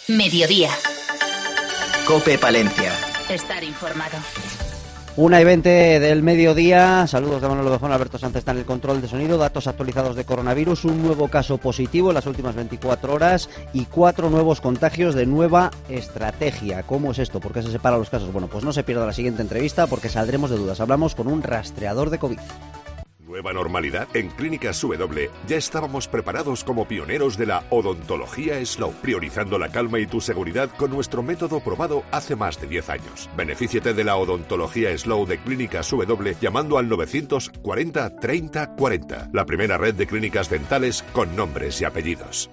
Mediodía. COPE Palencia. Estar informado. 1:20 del mediodía. Saludos de Manuel Ovejón. Alberto Sánchez está en el control de sonido. Datos actualizados de coronavirus. Un nuevo caso positivo en las últimas 24 horas y 4 nuevos contagios de nueva estrategia. ¿Cómo es esto? ¿Por qué se separan los casos? Bueno, pues no se pierda la siguiente entrevista porque saldremos de dudas. Hablamos con un rastreador de COVID. Nueva normalidad. En Clínicas W ya estábamos preparados como pioneros de la odontología Slow, priorizando la calma y tu seguridad con nuestro método probado hace más de 10 años. Benefíciate de la odontología Slow de Clínicas W llamando al 940 30 40, la primera red de clínicas dentales con nombres y apellidos.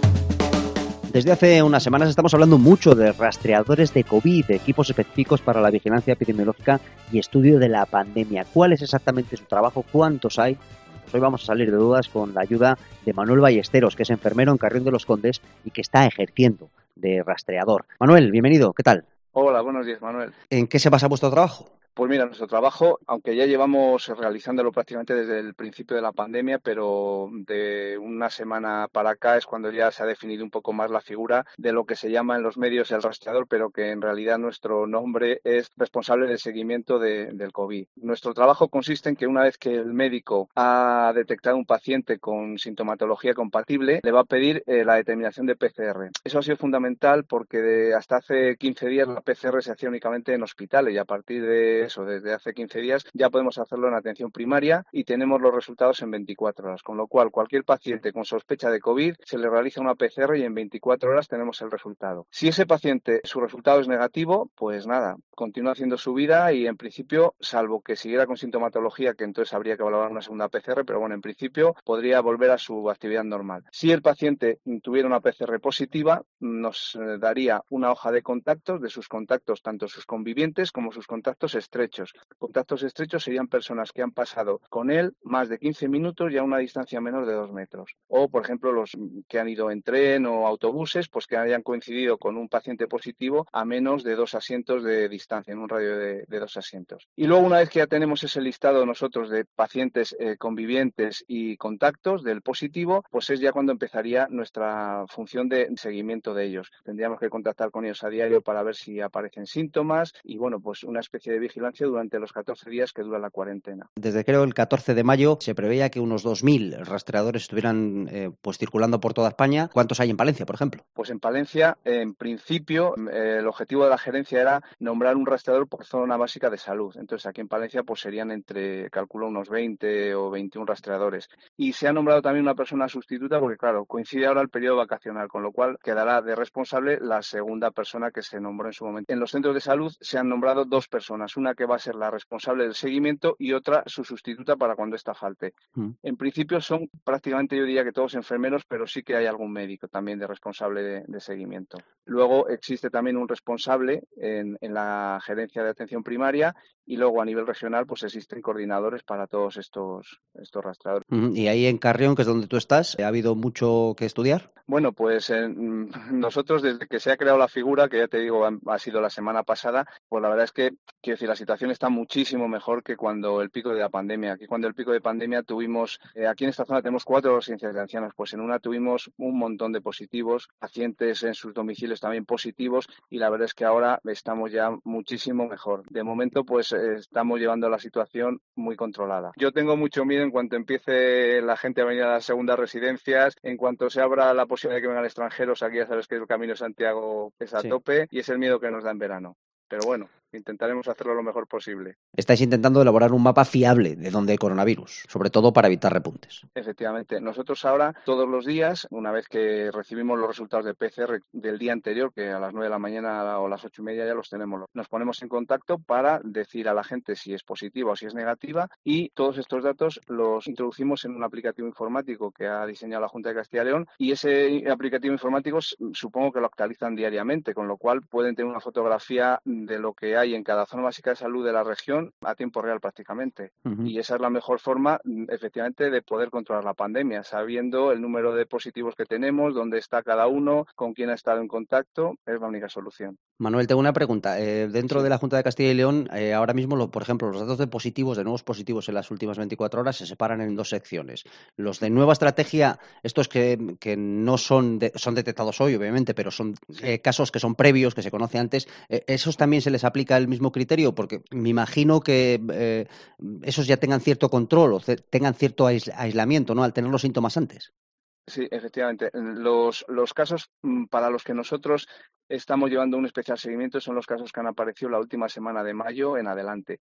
Desde hace unas semanas estamos hablando mucho de rastreadores de COVID, de equipos específicos para la vigilancia epidemiológica y estudio de la pandemia. ¿Cuál es exactamente su trabajo? ¿Cuántos hay? Pues hoy vamos a salir de dudas con la ayuda de Manuel Ballesteros, que es enfermero en Carrión de los Condes y que está ejerciendo de rastreador. Manuel, bienvenido, ¿qué tal? Hola, buenos días, Manuel. ¿En qué se basa vuestro trabajo? Pues mira, nuestro trabajo, aunque ya llevamos realizándolo prácticamente desde el principio de la pandemia, pero de una semana para acá es cuando ya se ha definido un poco más la figura de lo que se llama en los medios el rastreador, pero que en realidad nuestro nombre es responsable del seguimiento del COVID. Nuestro trabajo consiste en que una vez que el médico ha detectado un paciente con sintomatología compatible, le va a pedir la determinación de PCR. Eso ha sido fundamental porque hasta hace 15 días la PCR se hacía únicamente en hospitales y a partir de eso, desde hace 15 días, ya podemos hacerlo en atención primaria y tenemos los resultados en 24 horas, con lo cual cualquier paciente con sospecha de COVID se le realiza una PCR y en 24 horas tenemos el resultado. Si ese paciente, su resultado es negativo, pues nada, continúa haciendo su vida y en principio, salvo que siguiera con sintomatología, que entonces habría que valorar una segunda PCR, pero bueno, en principio podría volver a su actividad normal. Si el paciente tuviera una PCR positiva, nos daría una hoja de contactos, de sus contactos, tanto sus convivientes como sus contactos estrechos. Contactos estrechos serían personas que han pasado con él más de 15 minutos y a una distancia menor de 2 metros. O, por ejemplo, los que han ido en tren o autobuses, pues que hayan coincidido con un paciente positivo a menos de 2 asientos de distancia, en un radio de 2 asientos. Y luego, una vez que ya tenemos ese listado nosotros de pacientes convivientes y contactos del positivo, pues es ya cuando empezaría nuestra función de seguimiento de ellos. Tendríamos que contactar con ellos a diario para ver si aparecen síntomas y, bueno, pues una especie de vigilancia durante los 14 días que dura la cuarentena. Desde creo el 14 de mayo se preveía que unos 2.000 rastreadores estuvieran pues circulando por toda España. ¿Cuántos hay en Palencia, por ejemplo? Pues en Palencia, en principio, el objetivo de la gerencia era nombrar un rastreador por zona básica de salud. Entonces aquí en Palencia pues serían calculo, unos 20 o 21 rastreadores. Y se ha nombrado también una persona sustituta porque, claro, coincide ahora el periodo vacacional, con lo cual quedará de responsable la segunda persona que se nombró en su momento. En los centros de salud se han nombrado 2 personas, una que va a ser la responsable del seguimiento y otra su sustituta para cuando ésta falte. En principio son prácticamente, yo diría que todos enfermeros, pero sí que hay algún médico también de responsable de seguimiento. Luego existe también un responsable en la gerencia de atención primaria y luego a nivel regional pues existen coordinadores para todos estos rastreadores. Y ahí en Carrión, que es donde tú estás, ¿ha habido mucho que estudiar? Bueno, pues nosotros desde que se ha creado la figura, que ya te digo ha sido la semana pasada, pues la verdad es que, quiero decir, la situación está muchísimo mejor que cuando el pico de la pandemia. Aquí cuando el pico de pandemia tuvimos, aquí en esta zona tenemos 4 residencias de ancianos, pues en una tuvimos un montón de positivos, pacientes en sus domicilios también positivos y la verdad es que ahora estamos ya muchísimo mejor. De momento pues estamos llevando la situación muy controlada. Yo tengo mucho miedo en cuanto empiece la gente a venir a las segundas residencias, en cuanto se abra la posibilidad de que vengan extranjeros, aquí ya sabes que el Camino de Santiago es a tope y es el miedo que nos da en verano. Pero bueno, intentaremos hacerlo lo mejor posible. Estáis intentando elaborar un mapa fiable de dónde hay coronavirus, sobre todo para evitar repuntes. Efectivamente. Nosotros ahora, todos los días, una vez que recibimos los resultados de PCR del día anterior, que a las 9 de la mañana o a las 8:30 ya los tenemos, nos ponemos en contacto para decir a la gente si es positiva o si es negativa y todos estos datos los introducimos en un aplicativo informático que ha diseñado la Junta de Castilla y León y ese aplicativo informático supongo que lo actualizan diariamente, con lo cual pueden tener una fotografía de lo que hay en cada zona básica de salud de la región a tiempo real prácticamente. Y esa es la mejor forma, efectivamente, de poder controlar la pandemia, sabiendo el número de positivos que tenemos, dónde está cada uno, con quién ha estado en contacto, es la única solución. Manuel, tengo una pregunta. Dentro de la Junta de Castilla y León, ahora mismo, por ejemplo, los datos de nuevos positivos en las últimas 24 horas se separan en dos secciones. Los de nueva estrategia, estos que no son detectados hoy, obviamente, pero son casos que son previos, que se conoce antes, ¿esos también se les aplica el mismo criterio? Porque me imagino que esos ya tengan cierto control o tengan cierto aislamiento, ¿no? Al tener los síntomas antes. Sí, efectivamente. Los casos para los que nosotros estamos llevando un especial seguimiento son los casos que han aparecido la última semana de mayo en adelante.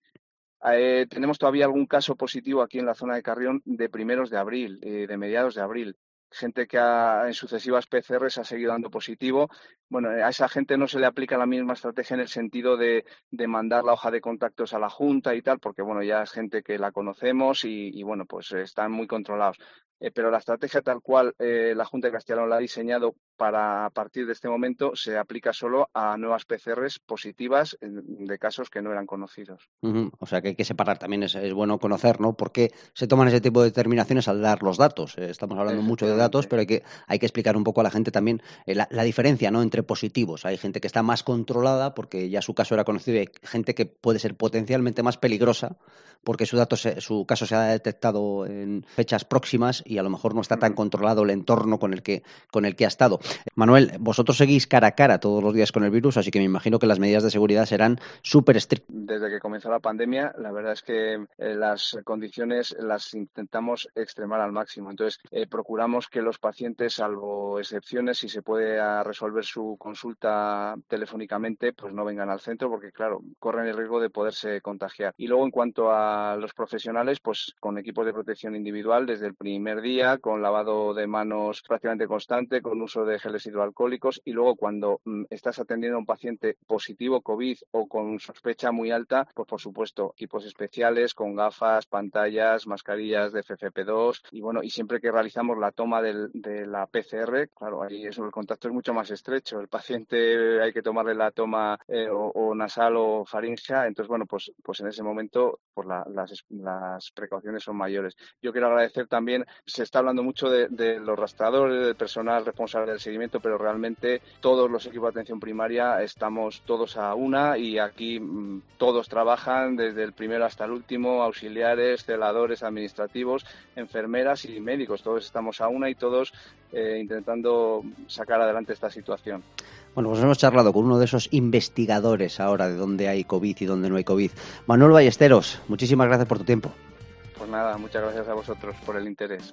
Tenemos todavía algún caso positivo aquí en la zona de Carrión de primeros de abril, de mediados de abril. Gente que en sucesivas PCRs ha seguido dando positivo. Bueno, a esa gente no se le aplica la misma estrategia en el sentido de mandar la hoja de contactos a la Junta y tal, porque bueno, ya es gente que la conocemos y bueno, pues están muy controlados. Pero la estrategia tal cual la Junta de Castilla y León la ha diseñado para a partir de este momento se aplica solo a nuevas PCRs positivas de casos que no eran conocidos. O sea que hay que separar, también es bueno conocer, ¿no? Por qué se toman ese tipo de determinaciones al dar los datos. Estamos hablando mucho de datos, pero hay que explicar un poco a la gente también la diferencia, ¿no? Entre positivos. Hay gente que está más controlada porque ya su caso era conocido y hay gente que puede ser potencialmente más peligrosa porque su caso se ha detectado en fechas próximas y a lo mejor no está tan controlado el entorno con el que ha estado. Manuel, vosotros seguís cara a cara todos los días con el virus, así que me imagino que las medidas de seguridad serán súper estrictas. Desde que comenzó la pandemia, la verdad es que las condiciones las intentamos extremar al máximo. Entonces, procuramos que los pacientes, salvo excepciones, si se puede resolver su consulta telefónicamente, pues no vengan al centro porque, claro, corren el riesgo de poderse contagiar. Y luego, en cuanto a los profesionales, pues con equipos de protección individual desde el primer día, con lavado de manos prácticamente constante, con uso de geles hidroalcohólicos y luego cuando estás atendiendo a un paciente positivo COVID o con sospecha muy alta, pues por supuesto equipos especiales con gafas, pantallas, mascarillas de FFP2 y bueno, y siempre que realizamos la toma de la PCR, claro, ahí el contacto es mucho más estrecho, el paciente hay que tomarle la toma o nasal o faríngea, entonces bueno, pues en ese momento pues las precauciones son mayores. Yo quiero agradecer también, se está hablando mucho de los rastreadores, del personal responsable del seguimiento, pero realmente todos los equipos de atención primaria estamos todos a una y aquí todos trabajan desde el primero hasta el último, auxiliares, celadores administrativos, enfermeras y médicos, todos estamos a una y todos intentando sacar adelante esta situación. Bueno, pues hemos charlado con uno de esos investigadores ahora de dónde hay COVID y dónde no hay COVID. Manuel Ballesteros, muchísimas gracias por tu tiempo. Pues nada, muchas gracias a vosotros por el interés.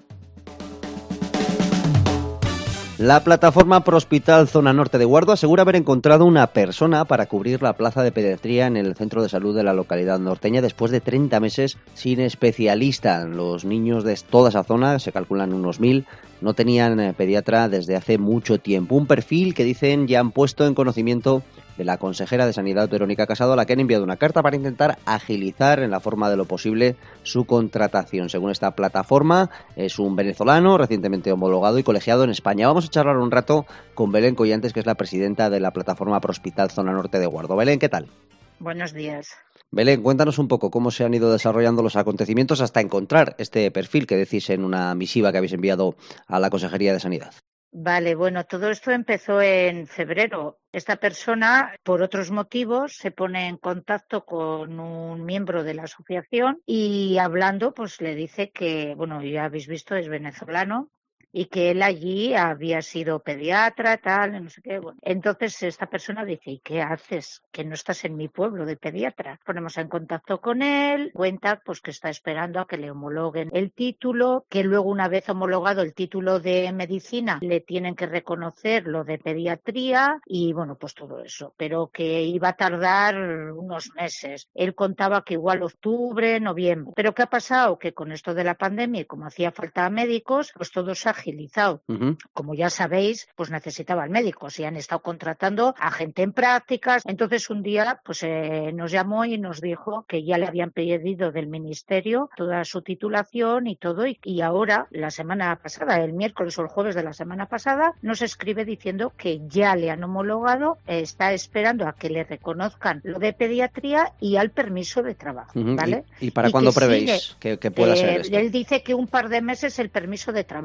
La plataforma Prohospital Zona Norte de Guardo asegura haber encontrado una persona para cubrir la plaza de pediatría en el centro de salud de la localidad norteña después de 30 meses sin especialista. Los niños de toda esa zona, se calculan unos 1.000, no tenían pediatra desde hace mucho tiempo. Un perfil que dicen ya han puesto en conocimiento de la consejera de Sanidad, Verónica Casado, a la que han enviado una carta para intentar agilizar en la forma de lo posible su contratación. Según esta plataforma, es un venezolano recientemente homologado y colegiado en España. Vamos a charlar un rato con Belén Collantes, que es la presidenta de la plataforma Prohospital Zona Norte de Guardo. Belén, ¿qué tal? Buenos días. Belén, cuéntanos un poco cómo se han ido desarrollando los acontecimientos hasta encontrar este perfil que decís en una misiva que habéis enviado a la Consejería de Sanidad. Vale, bueno, todo esto empezó en febrero. Esta persona, por otros motivos, se pone en contacto con un miembro de la asociación y hablando, pues le dice que, bueno, ya habéis visto, es venezolano y que él allí había sido pediatra, tal, no sé qué. Bueno, entonces esta persona dice, ¿y qué haces? Que no estás en mi pueblo de pediatra. Ponemos en contacto con él, cuenta pues que está esperando a que le homologuen el título, que luego una vez homologado el título de medicina le tienen que reconocer lo de pediatría y bueno, pues todo eso, pero que iba a tardar unos meses. Él contaba que igual octubre, noviembre. Pero ¿qué ha pasado? Que con esto de la pandemia y como hacía falta médicos, pues todo se ha agilizado. Como ya sabéis, pues necesitaban médicos y han estado contratando a gente en prácticas. Entonces un día pues nos llamó y nos dijo que ya le habían pedido del ministerio toda su titulación y todo y ahora, la semana pasada, el miércoles o el jueves de la semana pasada, nos escribe diciendo que ya le han homologado, está esperando a que le reconozcan lo de pediatría y al permiso de trabajo, ¿vale? ¿Y para cuándo prevéis que pueda ser esto? Él dice que un par de meses el permiso de trabajo, no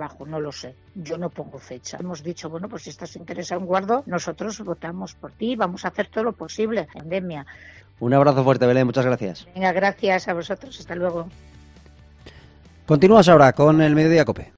lo sé, yo no pongo fecha. Hemos dicho, bueno, pues si estás interesado en Guardo, nosotros votamos por ti, vamos a hacer todo lo posible. Pandemia. Un abrazo fuerte, Belén, muchas gracias. Venga, gracias a vosotros, hasta luego. Continuamos ahora con el Mediodía COPE.